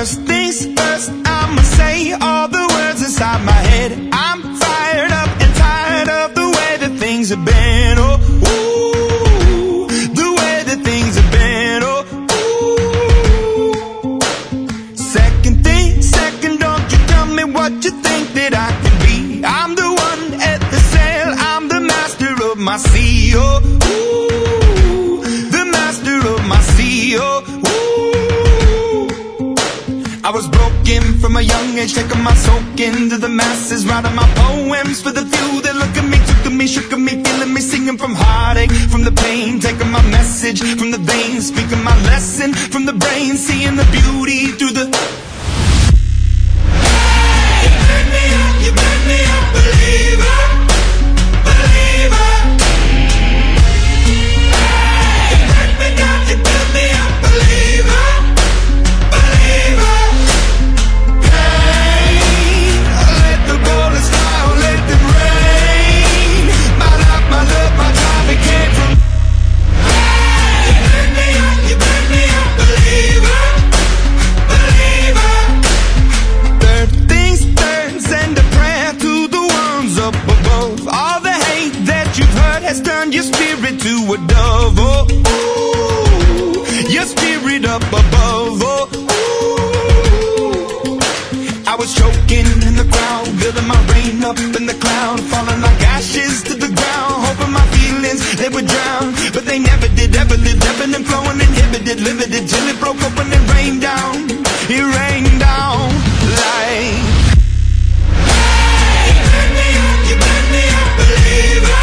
First things first, I'ma say all the words inside my head. I'm fired up and tired of the way that things have been. Oh, ooh, the way that things have been. Oh, ooh. Second thing, second, don't you tell me what you think that I can be. I'm the one at the sail, I'm the master of my sea. Oh, ooh, the master of my sea. Oh, I was broken from a young age, taking my soak into the masses, writing my poems for the few that look at me, took to me, shook at me, feeling me, singing from heartache, from the pain, taking my message from the veins, speaking my lesson from the brain, seeing the beauty through the... You burn me up, believer, believer. You burn me down, you build me up, believer, believer. Turn your spirit to a dove, oh, ooh, your spirit up above, oh, ooh. I was choking in the crowd, building my rain up in the cloud, falling like ashes to the ground, hoping my feelings, they would drown, but they never did, ever lived, ebbing and flowing, inhibited, limited, till it broke open and rained down, it rained down like... You burn me up, believer.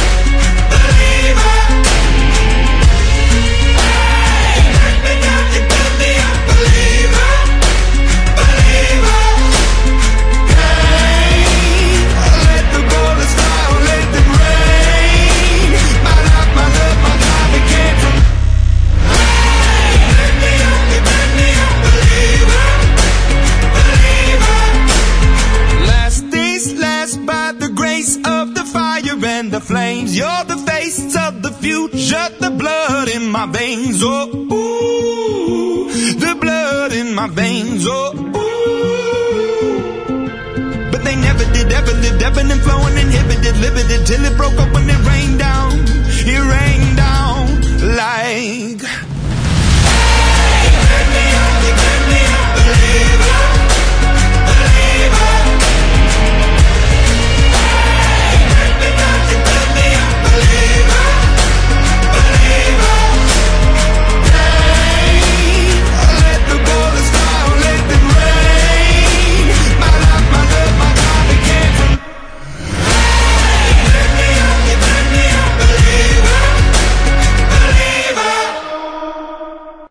And the flames, you're the face of the future, the blood in my veins, oh, ooh, the blood in my veins, oh, ooh. But they never did, ever lived, ebbing and flowing, inhibited, limited, till it broke up when it rained down like...